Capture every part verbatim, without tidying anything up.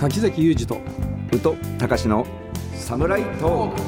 柿崎裕二と宇都隆のサムライトーク。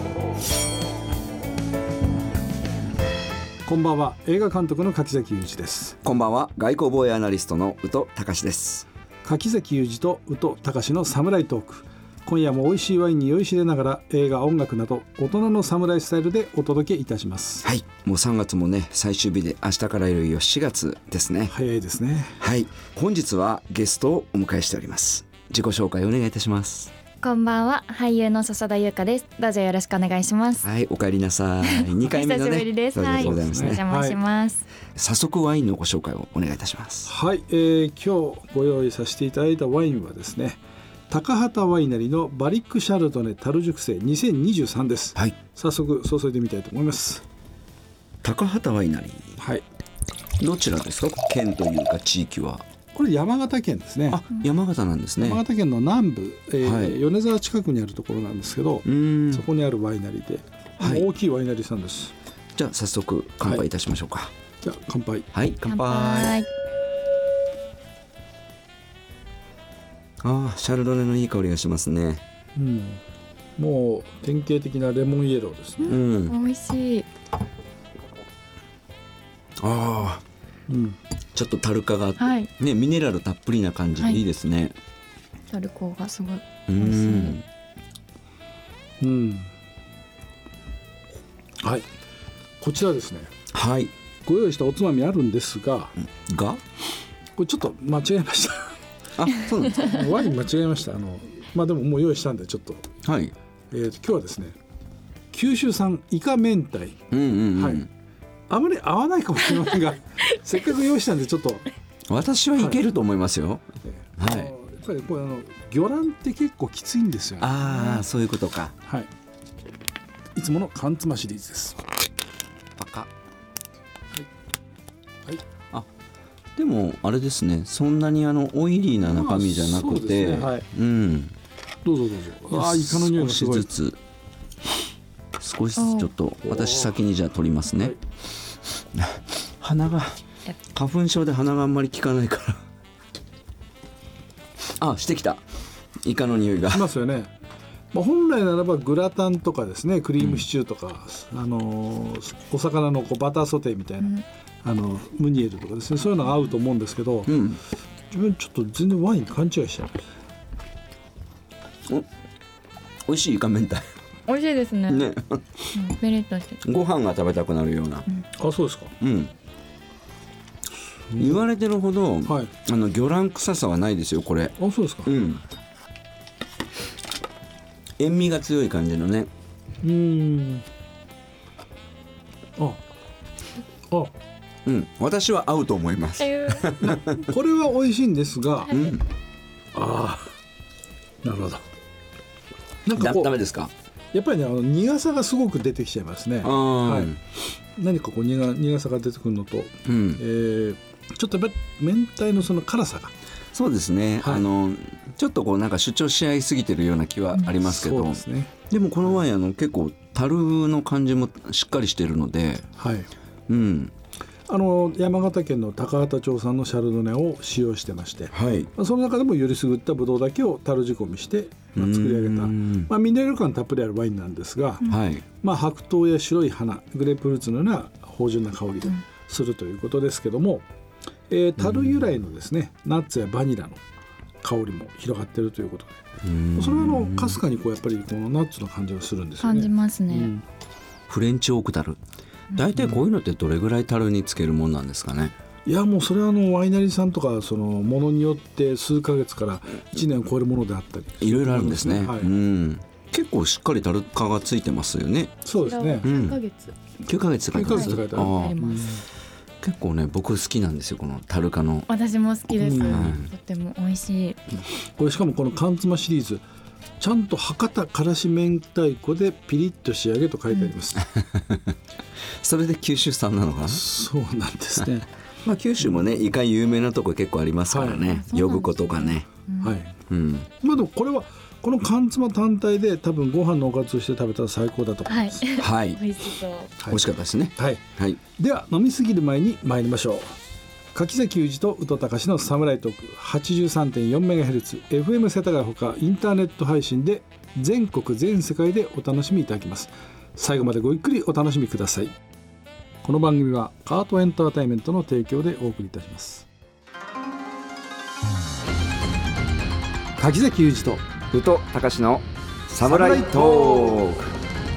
こんばんは。映画監督の柿崎裕二です。 こんばんは。外交防衛アナリストの宇都隆です。 柿崎裕二と宇都隆のサムライトーク。今夜も美味しいワインに酔いしれながら映画、音楽など大人のサムライスタイルでお届けいたします。 はい、もうさんがつもね最終日で、明日からいよいよしがつですね。 早いですね。 はい、本日はゲストをお迎えしております。自己紹介お願いいたします。 こんばんは、俳優の笹田優香です。どうぞよろしくお願いします。 はい、お帰りなさい。にかいめのねお久しぶりです。はい、お邪魔します、 はい、早速ワインのご紹介をお願いいたします。 はい、えー、今日ご用意させていただいたワインはですね、高畑ワイナリのバリックシャルドネ樽熟成にせんにじゅうさんです。はい、早速注いでみたいと思います。 高畑ワイナリー、 はい、 どちらですか？県というか地域は。 これ山形県ですね。 あ、山形なんですね。 山形県の南部、えーはい、 米沢近くにあるところなんですけど、そこにあるワイナリーで、はい、大きいワイナリーさんです。 じゃあ早速乾杯いたしましょうか。はい、 じゃあ乾杯。 はい、乾杯。ああ、シャルドネのいい香りがしますね。 うん、もう典型的なレモンイエローですね。 うん、美味しい。 ああ、うん、ちょっとタルカがあって、はい、ね、ミネラルたっぷりな感じでいいですね。はい、 タルコがすごい美味しい。うん、 うん、はい、こちらですね。 はい、 ご用意したおつまみあるんですが、 がこれちょっと間違えました。 あ、そうなんですか。 ワイン間違えました。あの、まあでももう用意したんでちょっと、 はい、 えーと、今日はですね、九州産イカ明太、 うんうんうん、はい、 あまり合わないかもしれませんがせっかく用意したんでちょっと私はいけると思いますよ。はい、はい、やっぱりこれあの魚卵って結構きついんですよね。 ああ、そういうことか。 はい、いつもの缶詰シリーズです。 赤、はい、はい、 あ、でもあれですね、そんなにあのオイリーな中身じゃなくて、まあ、ね、はい、うん、 どうぞどうぞ。ああ、イカの匂いがすごい。 少しずつ少しずつちょっと私先にじゃあ取りますね。はい、鼻が花粉症で鼻があんまり効かないからあ、してきた。イカの匂いがしますよね。まあ、本来ならばグラタンとかですね、クリームシチューとか、うん、あのお魚のこうバターソテーみたいな、うん、あのムニエルとかですね、そういうのが合うと思うんですけど、うん、自分ちょっと全然ワイン勘違いしちゃう。おいしいイカ明太。 美味しいですね。ね、うん、ペリッとしてご飯が食べたくなるような、 うん、あ、そうですか。 うん、言われてるほど、はい、あの魚卵臭さはないですよこれ。 あ、そうですか。 うん、塩味が強い感じのね。 うーん、ああ、 うん、私は合うと思います。 これは美味しいんですが、 うん、 ああ、なるほど。 なんかこうダメですか。 やっぱりね、あの苦さがすごく出てきちゃいますね。はい、何かこう 苦, 苦さが出てくるのと、うん、えー、ちょっとやっぱり明太のその辛さが、 そうですね、はい、あのちょっとこうなんか主張し合いすぎてるような気はありますけど、うん、そうですね、でもこのワインあの結構樽の感じもしっかりしてるので、はい、うん、 あの山形県の高畑町産のシャルドネを使用してまして、はい、その中でもよりすぐったブドウだけを樽仕込みして、まあ、作り上げた、まあ、ミネラル感たっぷりあるワインなんですが、はい、まあ、白桃や白い花、グレープフルーツのような芳醇な香りがするということですけども、うん、えー、樽由来のですね、ナッツやバニラの香りも広がっているということで、それはあのかすかにこうやっぱりこのナッツの感じがするんですよね。 感じますね。うん、 フレンチオーク樽、大体こういうのってどれぐらい樽につけるもんなんですかね。 いや、もうそれはあのワイナリーさんとかそのものによって数ヶ月からいちねんを超えるものであったり、 いろいろあるんですね。はい、うん、結構しっかり樽化がついてますよね。 そうですね。 きゅうかげつ、 きゅうかげつって書いてます。 きゅうかげつって書いてあります。 結構ね、僕好きなんですよこの樽化の。 私も好きです。うん、とても美味しい。 これしかもこの缶妻シリーズ、ちゃんと博多からし明太子でピリッと仕上げと書いてあります。 うん、それで九州産なのかな。 そうなんですね。 まあ、九州もねイカ有名なとこ結構ありますからね、はい、呼子とかね、 はい、うん、まあでもこれはこの缶妻単体で多分ご飯のおかずとして食べたら最高だと思います。 はい、 美味しそう、 美味しかったですね。 はい、 はい、 では飲みすぎる前に参りましょう。 柿崎裕二と宇都隆のサムライトーク はちじゅうさんてんよんメガヘルツ エフエム 世田谷ほかインターネット配信で全国全世界でお楽しみいただけます。最後までごゆっくりお楽しみください。この番組はカートエンターテインメントの提供でお送りいたします。柿崎裕二と宇都隆のサムライトーク。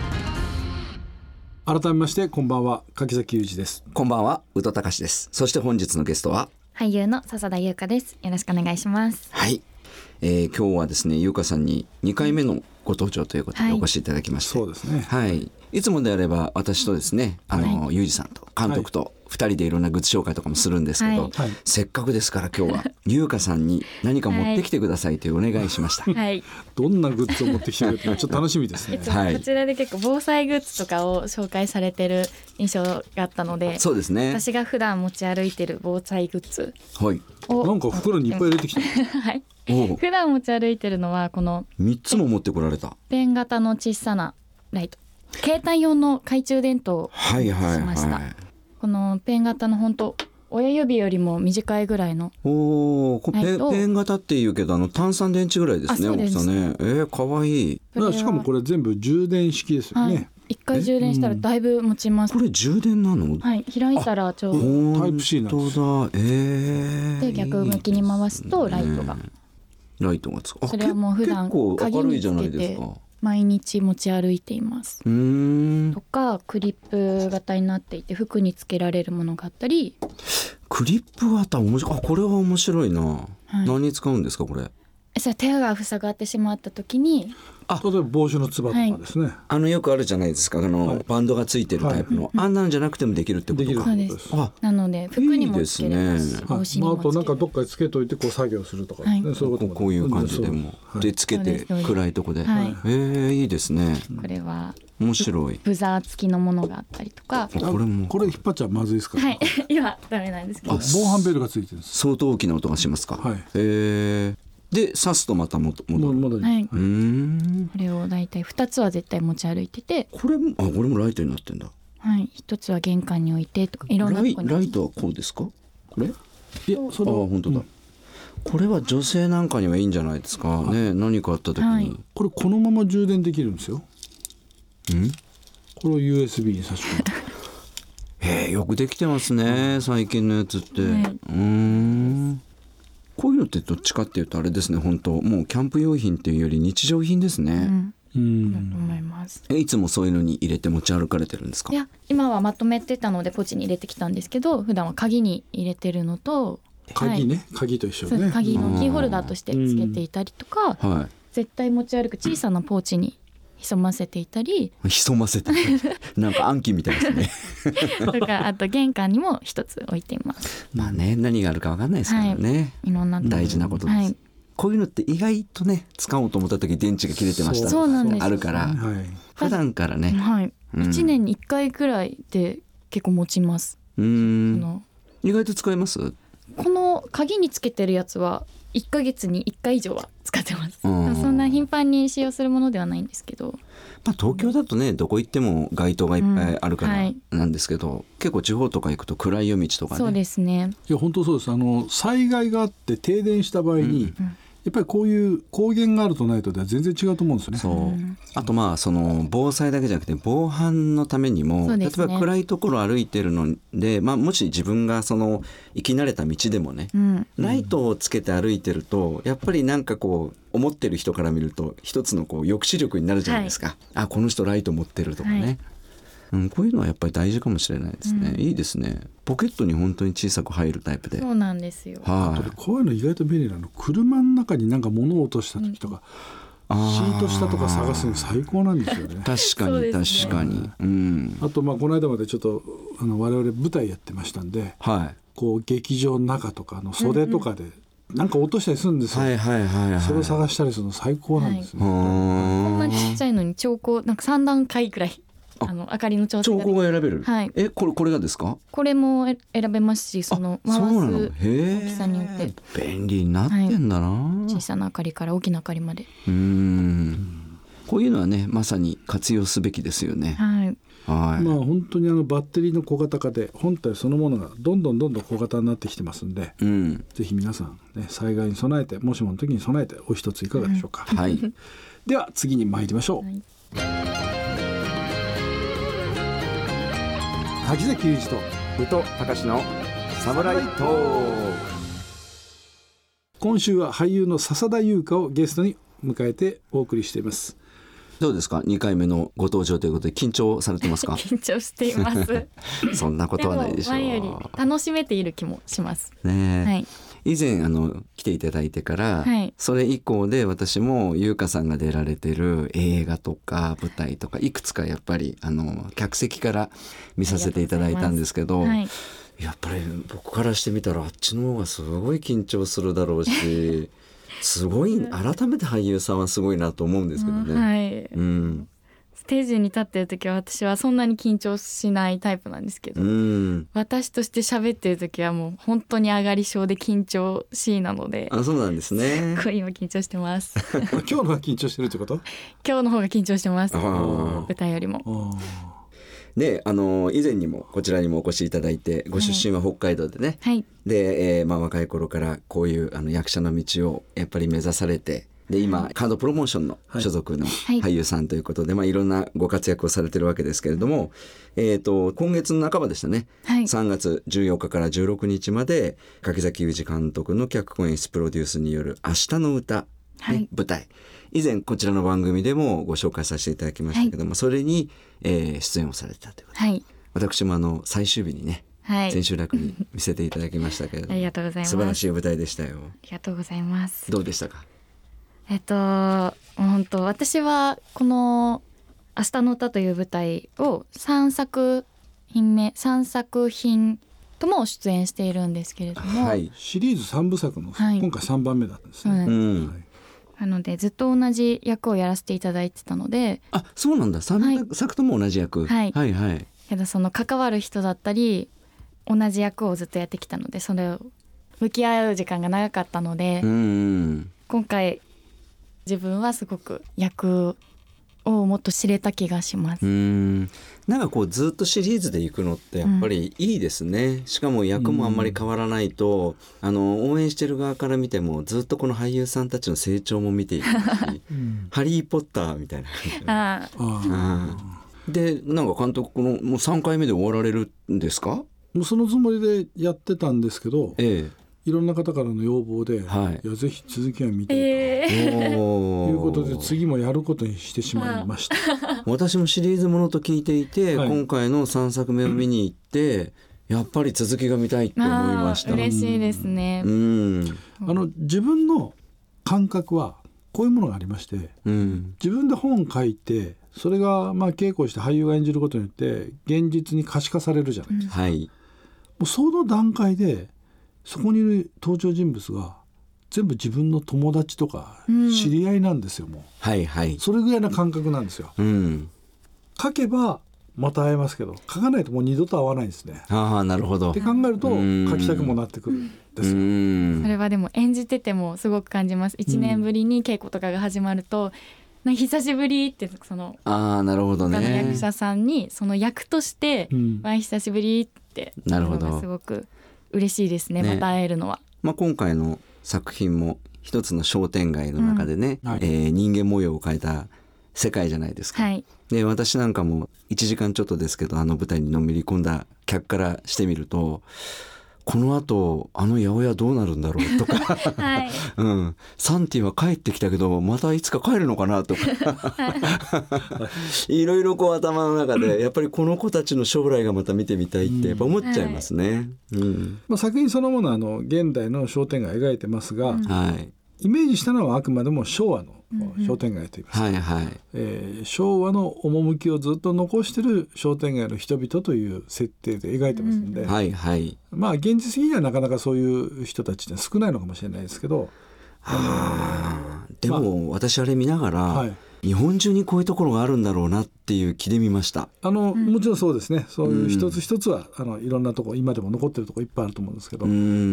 改めましてこんばんは、柿崎裕二です。 こんばんは、宇都隆です。そして本日のゲストは俳優の笹田優香です。よろしくお願いします。 はい、えー、今日はですね、優香さんににかいめのご登場ということでお越しいただきまして、 はい、そうですね、 はい、いつもであれば私とですね、あの、はい、裕二さんと監督とふたりでいろんなグッズ紹介とかもするんですけど、はい、せっかくですから今日は優香さんに何か持ってきてくださいというお願いしました。 はい、どんなグッズを持ってきてくれるかちょっと楽しみですね。 いつもこちらで結構防災グッズとかを紹介されてる印象があったので、 そうですね、 私が普段持ち歩いてる防災グッズを、 はい、なんか袋にいっぱい入れてきたはい、普段持ち歩いてるのはこのみっつも持ってこられたペン型の小さなライト、携帯用の懐中電灯をしました。はいはいはい、このペン型の本当親指よりも短いぐらいのおこ ペ, ペン型っていうけどあの単三電池ぐらいですね、大きさね。えー、かわいい。 しかもこれ全部充電式ですよね。はい、 一回充電したらだいぶ持ちます。 これ充電なの？ はい、開いたらちょうどタイプ C なんです。 本当だ、えー、 で逆向きに回すとライトが、ね、 ライトがつく。 それはもう普段鍵につけて毎日持ち歩いています。うーんとかクリップ型になっていて服につけられるものがあったり。 クリップ型面白い。あ、これは面白いな。はい、何に使うんですかこれ？ それ手が塞がってしまった時に、 あ、例えば帽子のつばとかですね、はい、 あのよくあるじゃないですか、あの、はい、バンドがついてるタイプの、はい、あんなんじゃなくてもできるってことか。 そうです。あ、なので服にもつけれます。いいですね。帽子にもつけれます。 あとなんかどっかにつけといてこう作業するとか、ね、はい、そういうことも、 こういう感じでも、はい、でつけて暗いとこで、はい、えー、いいですね。 これは面白い。 ブザー付きのものがあったりとか。 これもこれ引っ張っちゃまずいですか？ はい、今ダメなんですけど。 防犯ベルがついてるんです。 相当大きな音がしますか？はい。えーで刺すとまた戻る。 戻る。はい。うーん。これをだいたいふたつは絶対持ち歩いてて。 これもあこれもライトになってんだ。 はい。ひとつは玄関に置いてとかいろんなとこに。 ライ、ライトはこうですか？これ？いやそれは本当だ、うん。これは女性なんかにはいいんじゃないですかね。何かあった時に、はい、 これこのまま充電できるんですよ。ん？これを ユーエスビー に差し込む。 へえ、よくできてますね最近のやつって。はい、うーん。こういうのってどっちかっていうとあれですね、本当もうキャンプ用品っていうより日常品ですね。うん、 うんだと思います。 えいつもそういうのに入れて持ち歩かれてるんですか？ いや今はまとめてたのでポチに入れてきたんですけど、普段は鍵に入れてるのと、 鍵ね、はい、鍵と一緒ね。 鍵のキーホルダーとしてつけていたりとか、はい、絶対持ち歩く小さなポーチに潜ませていたり潜ませてなんか暗記みたいですねとか、あと玄関にも一つ置いています。 まあね、何があるか分かんないですからね、はい、いろんな大事なことです、はい、こういうのって意外とね使おうと思った時電池が切れてましたそうなんですあるから、はい、普段からね、 はいうん、いちねんにいっかいくらいで結構持ちます。 うーんの意外と使えます？ この鍵につけてるやつはいっかげつにいっかい以上は使ってます。そんな頻繁に使用するものではないんですけど、 まあ、東京だとねどこ行っても街灯がいっぱいあるからなんですけど、うんはい、結構地方とか行くと暗い夜道とかね。 そうですね。 いや本当そうです。あの災害があって停電した場合に、うん、やっぱりこういう光源があるとないとでは全然違うと思うんですよね。 そう、うん、あとまあその防災だけじゃなくて防犯のためにも、ね、例えば暗いところ歩いてるので、まあ、もし自分がその行き慣れた道でもね、うん、ライトをつけて歩いてるとやっぱりなんかこう思ってる人から見ると一つのこう抑止力になるじゃないですか、はい、あこの人ライト持ってるとかね、はいうん、こういうのはやっぱり大事かもしれないですね、うん、いいですね。ポケットに本当に小さく入るタイプで。 そうなんですよ、 はい、こういうの意外と便利なの。車の中になんか物を落とした時とか、うん、シート下とか探すの最高なんですよね。 確かに、ね、確かに、うん、 あとまあこの間までちょっとあの我々舞台やってましたんで、はい、こう劇場の中とかの袖とかで、うんうんなんか落としたりするんですよ、はいはいはいはい、それを探したりするの最高なんですね、はい、 こんなちっちゃいのに調光なんかさん段階くらいあの明かりの調整が調光が選べる、 はい、 えこれこれがですか？ これも選べますし、その回す大きさによって便利になってんだな、はい、 小さな明かりから大きな明かりまで。 うーんこういうのはねまさに活用すべきですよね、 はい、 はい、まあ本当にあのバッテリーの小型化で本体そのものがどんどんどんどん小型になってきてますんで、うん、ぜひ皆さん、ね、災害に備えてもしもの時に備えてお一ついかがでしょうか、うん、はい、では次に参りましょう、はい、柿崎裕二と宇都隆のサムライトーク。 今週は俳優の笹田優香をゲストに迎えてお送りしています。 どうですか、にかいめのご登場ということで緊張されてますか？ 緊張していますそんなことはないでしょう。 でも前より楽しめている気もしますね、 はい、 以前あの来ていただいてから、はい、それ以降で私も優香さんが出られてる映画とか舞台とかいくつかやっぱりあの客席から見させていただいたんですけど、はい、やっぱり僕からしてみたらあっちの方がすごい緊張するだろうしすごい改めて俳優さんはすごいなと思うんですけどね、うん、はい、うん、 ステージに立ってる時は私はそんなに緊張しないタイプなんですけど、うん、私として喋ってる時はもう本当に上がり症で緊張しいなので。 あ、そうなんですね。 すっごい今緊張してます今日の方が緊張してるってこと？ 今日の方が緊張してます、舞台よりも。 で、あの以前にもこちらにもお越しいただいて、ご出身は北海道でね、はい、で、えーまあ、若い頃からこういうあの役者の道をやっぱり目指されて、で今カードプロモーションの所属の俳優さんということで、はい、まあ、いろんなご活躍をされてるわけですけれども、えー、と今月の半ばでしたね、はい、さんがつじゅうよっかからじゅうろくにちまで柿崎裕二監督の脚本演出プロデュースによる明日の歌、ね、はい、舞台、以前こちらの番組でもご紹介させていただきましたけども、はい、それに、えー、出演をされてたということで、はい、私もあの最終日にね、はい、千秋楽に見せていただきましたけれどもありがとうございます。 素晴らしい舞台でしたよ。 ありがとうございます。 どうでしたか？ えっと本当私はこの明日の歌という舞台をさんさく品目さんさく品とも出演しているんですけれども、はい、 シリーズさんぶさくの、はい、今回さんばんめだったんですね、うん、はい、 なのでずっと同じ役をやらせていただいてたので。 あ、そうなんだ、さんさくとも同じ役、はい、はいはいけどその関わる人だったり同じ役をずっとやってきたので、それを向き合う時間が長かったので、うんうん、今回自分はすごく役をもっと知れた気がします。 うーん、なんかこうずっとシリーズで行くのってやっぱりいいですね、うん、しかも役もあんまり変わらないと、あの応援してる側から見てもずっとこの俳優さんたちの成長も見ていくし、うん、ハリーポッターみたいなああで、なんか監督このもうさんかいめで終わられるんですか？ もうそのつもりでやってたんですけど、ええ、いろんな方からの要望で、はい、いやぜひ続きは見てと、えー、いうことで次もやることにしてしまいました私もシリーズものと聞いていて、はい、今回のさんさくめを見に行ってやっぱり続きが見たいって思いました。 嬉しいですね。 うん、あの自分の感覚はこういうものがありまして、うん、自分で本書いてそれがまあ稽古して俳優が演じることによって現実に可視化されるじゃないですか、うん、はい、もうその段階でそこにいる登場人物が全部自分の友達とか知り合いなんですよ、うん、もう、はいはい、それぐらいな感覚なんですよ、うん、書けばまた会えますけど書かないともう二度と会わないんですね。 ああ、なるほど。 って考えると書きたくもなってくるんですよ。うん、それはでも演じててもすごく感じます。いちねんぶりに稽古とかが始まると、うん、久しぶりってそのあ、なるほどね、 他の役者さんにその役として、うん、まあ、久しぶりってなるほど、 すごく嬉しいですね、また会えるのは。 まあ、今回の作品も一つの商店街の中でね、うん、はい、えー、人間模様を変えた世界じゃないですか、はい、で私なんかもいちじかんちょっとですけどあの舞台にのめり込んだ客からしてみると、この後あの八百屋どうなるんだろうとか、はい、うん、サンティは帰ってきたけどまたいつか帰るのかなとかいろいろこう頭の中でやっぱりこの子たちの将来がまた見てみたいってやっぱ思っちゃいますね、うん、うん、 まあ、作品そのものはあの現代の商店街を描いてますが、うん、はい、イメージしたのはあくまでも昭和の商店街といいますか、うんうん、はいはい、えー、昭和の趣をずっと残している商店街の人々という設定で描いてますので、うん、はいはい、まあ現実的にはなかなかそういう人たちって少ないのかもしれないですけど、 あのー、でも、まあ、私あれ見ながら、はい、 日本中にこういうところがあるんだろうなっていう気で見ました。 あの、うん、もちろんそうですね。そういう一つ一つは、うん、あのいろんなとこ今でも残ってるとこいっぱいあると思うんですけど、うん、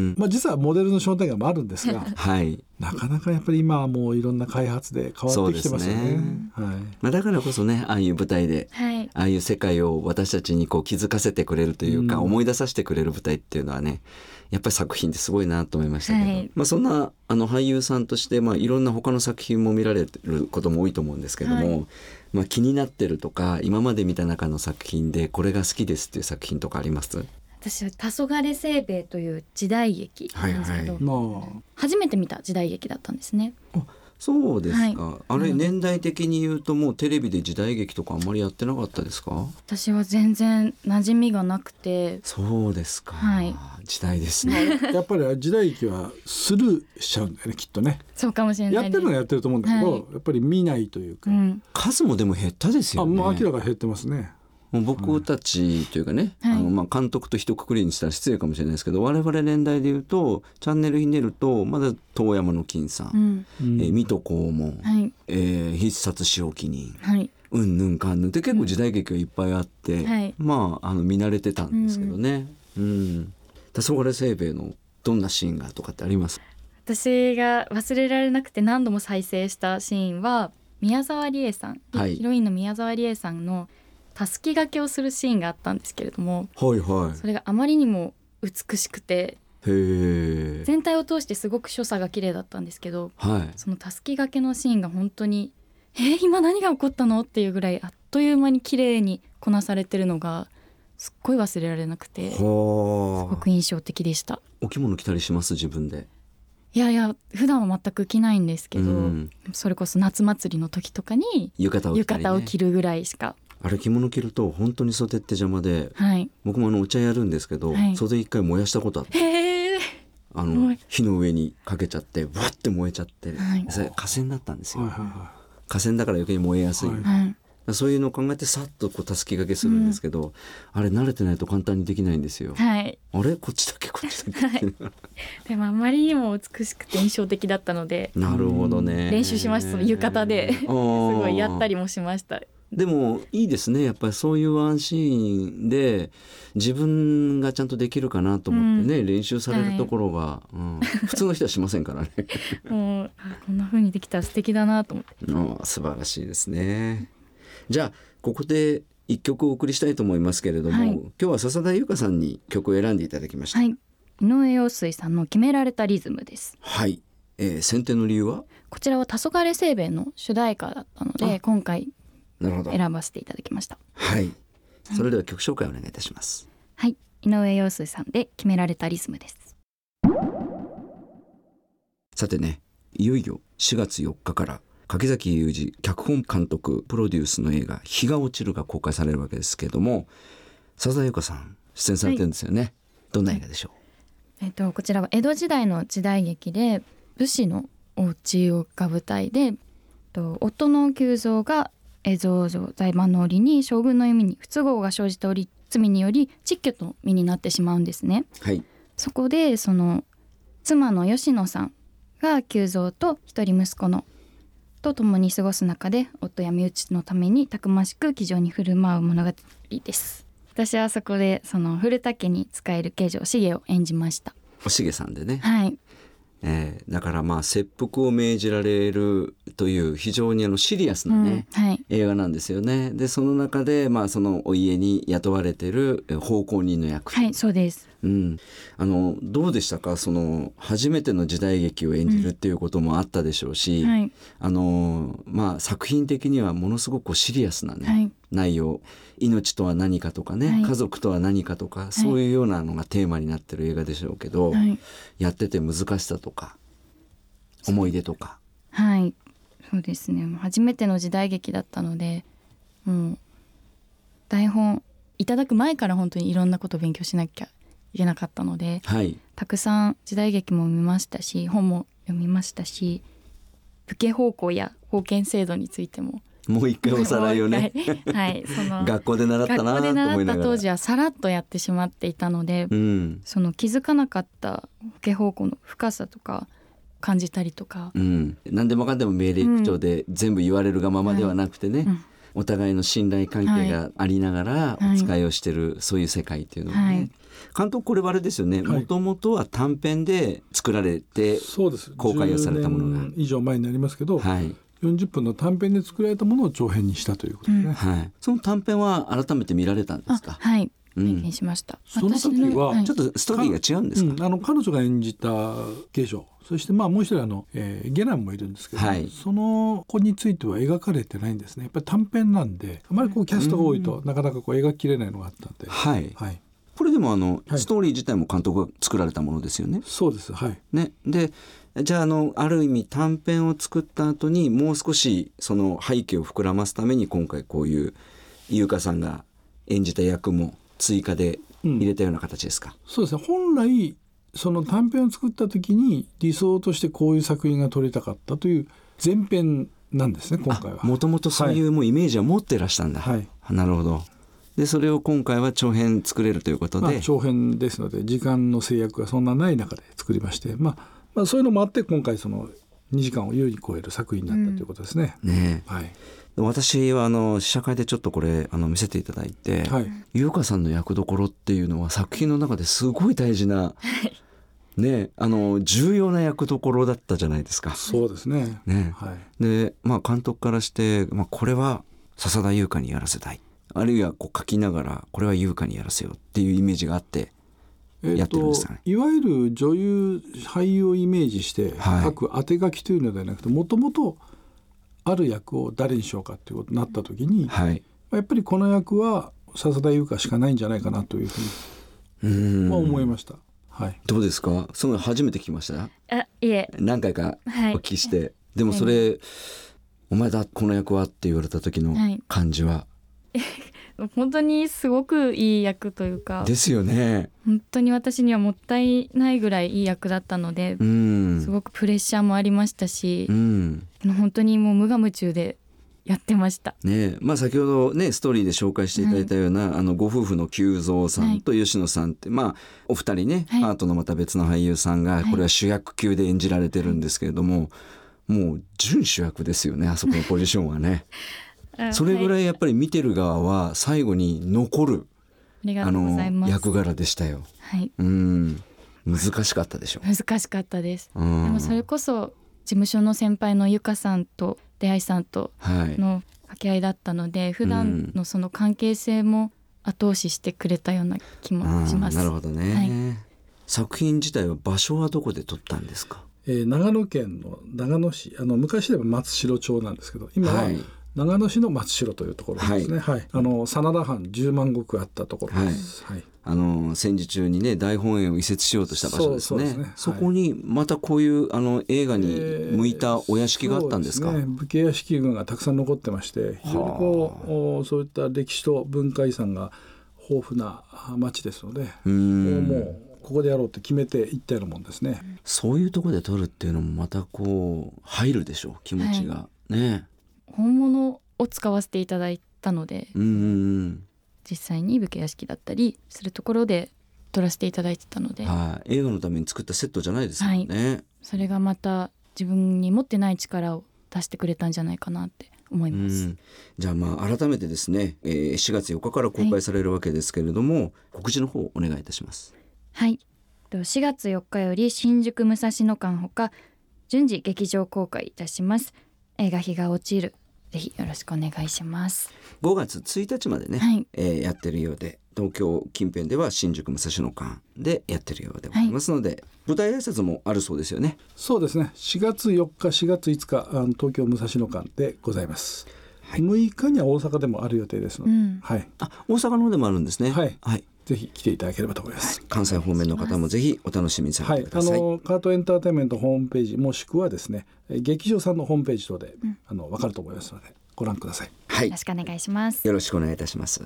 まあ、実はモデルの商店街もあるんですが、はい、なかなかやっぱり今はもういろんな開発で変わってきてますよね。はい、 まあ、だからこそね、ああいう舞台で、はい、ああいう世界を私たちにこう気づかせてくれるというか、うん、思い出させてくれる舞台っていうのはね、やっぱり作品ってすごいなと思いましたけど、はい、まあ、そんなあの俳優さんとして、まあ、いろんな他の作品も見られることも多いと思うんですけども、はい、まあ、気になってるとか今まで見た中の作品でこれが好きですっていう作品とかあります？ 私は黄昏せいべいという時代劇なんですけど、はいはい、初めて見た時代劇だったんですね。 あ、そうですか、はい、あれ年代的に言うともうテレビで時代劇とかあんまりやってなかったですか？ 私は全然馴染みがなくて。 そうですか、はい、時代ですねやっぱり時代劇はスルーしちゃうんだよね、きっとね。 そうかもしれないです。 やってるのはやってると思うんだけど、はい、やっぱり見ないというか、うん、 数もでも減ったですよね。 あ、もう明らかに減ってますね。 もう僕たちというかね、はい、あのまあ監督と一括りにしたら失礼かもしれないですけど、我々年代でいうとチャンネルひねるとまだ遠山の金さん、うん、えー、水戸黄門、はい、えー、必殺仕置き人、はい、うんぬんかんぬんって結構時代劇がいっぱいあって、うん、はい、まあ、あの見慣れてたんですけどね。うんうん、黄昏せいべいのどんなシーンがとかってあります？ 私が忘れられなくて何度も再生したシーンは宮沢りえさん、はい、ヒロインの宮沢りえさんのたすき掛けをするシーンがあったんですけれども、はいはい、それがあまりにも美しくて、へ全体を通してすごく所作が綺麗だったんですけど、はい、そのたすき掛けのシーンが本当にえー、今何が起こったのっていうぐらいあっという間に綺麗にこなされてるのがすっごい忘れられなくて、すごく印象的でした。 お着物着たりします？自分で。 いやいや普段は全く着ないんですけど、うん、それこそ夏祭りの時とかに浴衣を着たりね、浴衣を着るぐらいしか。 あれ着物着ると本当に袖って邪魔で、はい、僕もあのお茶やるんですけど、はい、袖一回燃やしたことあって、へー、あの火の上にかけちゃってわって燃えちゃって、はい、それ火栓だったんですよ、はいはいはい、火栓だから余計に燃えやすい、はい、そういうのを考えてさっとこうたすき掛けするんですけど、うん、あれ慣れてないと簡単にできないんですよ、はい、あれこっちだけこっちだけ、はい、 でもあまりにも美しくて印象的だったので、 なるほどね、 練習しました。その浴衣ですごいやったりもしました。 でもいいですね、やっぱりそういうワンシーンで自分がちゃんとできるかなと思ってね、うん、練習されるところが、はい、うん、普通の人はしませんからねもうこんな風にできたら素敵だなと思ってあ素晴らしいですね。じゃあここで一曲お送りしたいと思いますけれども、はい、今日は笹田優香さんに曲を選んでいただきました、はい、 井上陽水さんの決められたリズムです。 はい、えー、選定の理由は？ こちらは黄昏せいべいの主題歌だったので今回選ばせていただきました。 はい、それでは曲紹介をお願いいたします。 はい、井上陽水さんで決められたリズムです。 さてね、いよいよしがつよっかから柿崎裕二脚本監督プロデュースの映画日が落ちるが公開されるわけですけれども、笹田優香さん出演されてるんですよね、はい、どんな映画でしょう？ えっと、こちらは江戸時代の時代劇で武士のお家が舞台で、と夫の久蔵が江戸城財満の折に将軍の弓に不都合が生じており罪により蟄居の身になってしまうんですね、はい、そこでその妻の吉野さんが久蔵と一人息子のと共に過ごす中で夫や身内のためにたくましく気丈に振る舞う物語です。私はそこでその古田家に仕える慶城重を演じました。 お重さんでね、 はい、 えー、だからまあ切腹を命じられるという非常にあのシリアスな、ねうんはい、映画なんですよね。でその中でまあそのお家に雇われてる奉公人の役、 はいそうです、 うん、あのどうでしたか、その初めての時代劇を演じるっていうこともあったでしょうし、うんはい、あのまあ、作品的にはものすごくシリアスな、ねはい、内容、命とは何かとかね、はい、家族とは何かとか、そういうようなのがテーマになってる映画でしょうけど、はい、やってて難しさとか思い出とか。 はいそうですね、初めての時代劇だったのでもう台本いただく前から本当にいろんなことを勉強しなきゃいけなかったので、はい、たくさん時代劇も見ましたし本も読みましたし、武家奉公や封建制度についてももう一回おさらいをねはい、その学校で習ったなと思いながら、学校で習った当時はさらっとやってしまっていたので、うん、その気づかなかった武家奉公の深さとか感じたりとか、 うん、何でもかんでも命令口調で全部言われるがままではなくてね、はい、うん、お互いの信頼関係がありながらお使いをしてる、はい、そういう世界っていうのはね、はい、監督これはあれですよね、もともとは短編で作られて公開をされたものがじゅうねん以上前になりますけど、はい、よんじゅっぷんの短編で作られたものを長編にしたということですね、うん、 はい、その短編は改めて見られたんですか？ はい、拝見しました、 うん、その時はちょっとストーリーが違うんですか？ うん、あの彼女が演じた芸女、そしてまあもう一人あの、えー、ゲランもいるんですけど、はい、その子については描かれてないんですね。やっぱり短編なんであまりこうキャストが多いとなかなかこう描ききれないのがあったんで、 はい、はい、これでもあの、はい、ストーリー自体も監督が作られたものですよね。 そうです、はい、 ね、でじゃあ、 あのある意味短編を作った後にもう少しその背景を膨らますために今回こういう優香さんが演じた役も追加で入れたような形ですか？うん、 そうですね。本来その短編を作った時に理想としてこういう作品が撮りたかったという前編なんですね、今回は。 もともとそういうもうイメージは持ってらしたんだ、はい、なるほど。でそれを今回は長編作れるということで、 まあ、長編ですので時間の制約がそんなない中で作りまして、まあ、まあそういうのもあって今回そのにじかんを優に超える作品になったということですね。 うん、ねえ、 はい、 私はあの試写会でちょっとこれあの見せていただいて、はい、優香さんの役どころっていうのは作品の中ですごい大事な、ね、あの重要な役どころだったじゃないですか。 そうですね。 ね、はい、で、まあ、監督からして、まあ、これは笹田優香にやらせたい、あるいはこう書きながらこれは優香にやらせようっていうイメージがあってやってるんですかね。 えー、いわゆる女優俳優をイメージして書く当て書きというのではなくて、もともとある役を誰にしようかということになった時に、はい、やっぱりこの役は笹田優香しかないんじゃないかなというふうに、うん、まあ、思いました。はい、 どうですか？その初めて聞きました。 あ、いえ、 何回かお聞きして、はい、でもそれ、はい、お前だこの役はって言われた時の感じは、はい、 本当にすごくいい役というかですよね。 本当に私にはもったいないぐらいいい役だったので、うん、すごくプレッシャーもありましたし、うん、本当にもう無我夢中でやってました、 ね。まあ、先ほどねストーリーで紹介していただいたような、はい、あのご夫婦の久蔵さんと吉野さんって、はい、まあ、お二人ね、はい、アートのまた別の俳優さんがこれは主役級で演じられてるんですけれども、はい、もう準主役ですよね、あそこのポジションはねそれぐらいやっぱり見てる側は最後に残るありがとうございます。 あの役柄でしたよ、はい、うん、難しかったでしょ。 難しかったです、うん、でもそれこそ事務所の先輩のゆかさんと出会いさんとの掛け合いだったので、はい、普段のその関係性も後押ししてくれたような気もします。 なるほどね、はい、作品自体は場所はどこで撮ったんですか？ えー、長野県の長野市、あの昔では松代町なんですけど、今は長野市の松代というところですね、はいはい、あの真田藩じゅうまん石あったところです、はいはい、 あの戦時中にね大本営を移設しようとした場所ですね。 そうそうですね、はい、そこにまたこういうあの映画に向いたお屋敷があったんですか？ えー、そうですね、武家屋敷群がたくさん残ってまして、非常にこうそういった歴史と文化遺産が豊富な町ですので、うーん、もうここでやろうって決めていったようなもんですね。 そういうところで撮るっていうのもまたこう入るでしょう、気持ちが、はい、ね。 本物を使わせていただいたので、うん、実際に武家屋敷だったりするところで撮らせていただいてたので、 はあ、映画のために作ったセットじゃないですもんね、はい、 それがまた自分に持ってない力を出してくれたんじゃないかなって思います。うん、 じゃあまあ改めてですね、えー、しがつよっかから公開されるわけですけれども、はい、告知の方お願いいたします。 はい、しがつよっかより新宿武蔵野館ほか順次劇場公開いたします。映画日が落ちる、ぜひよろしくお願いします。 ごがつついたちまでね、はい、えー、やってるようで、東京近辺では新宿武蔵野館でやってるようでございますので、はい、舞台挨拶もあるそうですよね。 そうですね、しがつよっかしがついつかあの東京武蔵野館でございます、はい、むいかには大阪でもある予定ですので、うん、はい、 あ、大阪の方でもあるんですね。はい、はい、 ぜひ来ていただければと思います、 はい、関西方面の方もぜひお楽しみにされてください。 はい、あのカートエンターテインメントホームページもしくはですね劇場さんのホームページ等で、うん、あの分かると思いますのでご覧ください。 はい、よろしくお願いします。 よろしくお願いいたします。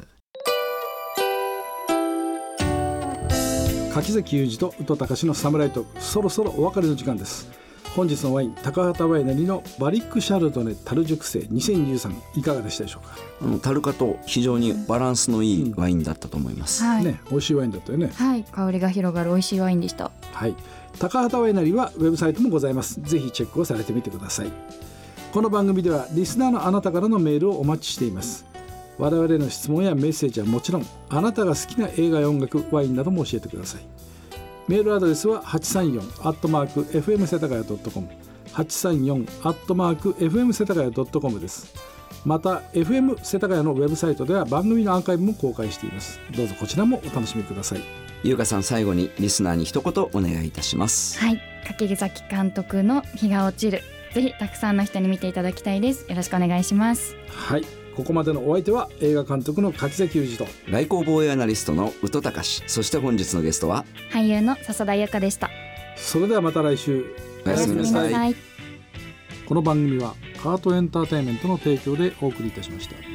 柿崎裕二と宇都隆のサムライトーク、そろそろお別れの時間です。本日のワイン、高畑ワイナリーのバリックシャルドネ樽熟成にせんじゅうさん、いかがでしたでしょうか。 あの樽化と非常にバランスのいいワインだったと思います、 うん、はい、ね、美味しいワインだったよね。 はい、香りが広がる美味しいワインでした。 はい、 高畑ワイナリーはウェブサイトもございます。ぜひチェックをされてみてください。この番組ではリスナーのあなたからのメールをお待ちしています。我々の質問やメッセージはもちろん、あなたが好きな映画や音楽、ワインなども教えてください。メールアドレスは はちさんよん アットマーク エフエム 世田谷 ドットコム はちさんよん アットマーク エフエム 世田谷 ドットコム です。また エフエム 世田谷のウェブサイトでは番組のアーカイブも公開しています。どうぞこちらもお楽しみください。 優香さん、最後にリスナーに一言お願いいたします。 はい、柿崎監督の日が落ちる、ぜひたくさんの人に見ていただきたいです。よろしくお願いします。 はい、ここまでのお相手は映画監督の柿崎裕二と外交防衛アナリストの宇土隆、そして本日のゲストは俳優の笹田優香でした。 それではまた来週、 おやすみなさい。 この番組はカートエンターテインメントの提供でお送りいたしました。